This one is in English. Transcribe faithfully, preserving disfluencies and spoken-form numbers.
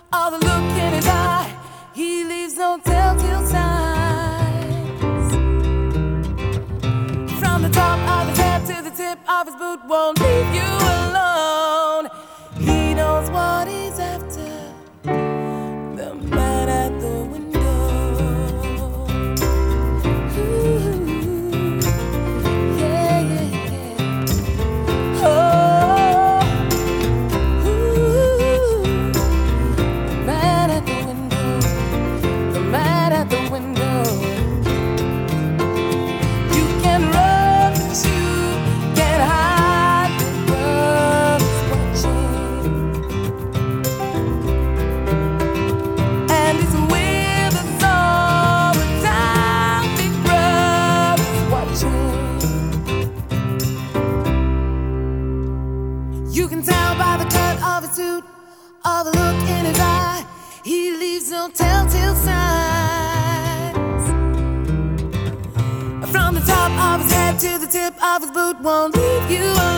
or the look in his eye. He leaves no telltale signs. From the top of his head to the tip of his boot, won't leave you alone. He knows what he's after, the man at the window. Ooh, yeah, yeah, yeah. Oh, ooh, the man at the window, the man at the window. You can run, but you can't hide. The world is watching, and it's with us all the time. Big brother's watching. You can tell by the cut of his suit, or the look in his eye. He leaves no telltale signs. From the top of his head to the tip of his boot, won't leave you alone.